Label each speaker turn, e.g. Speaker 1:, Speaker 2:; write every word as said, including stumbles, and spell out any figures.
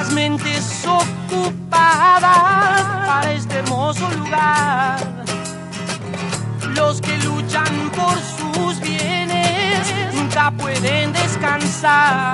Speaker 1: las mentes ocupadas para este hermoso lugar. Los que luchan por sus bienes nunca pueden descansar.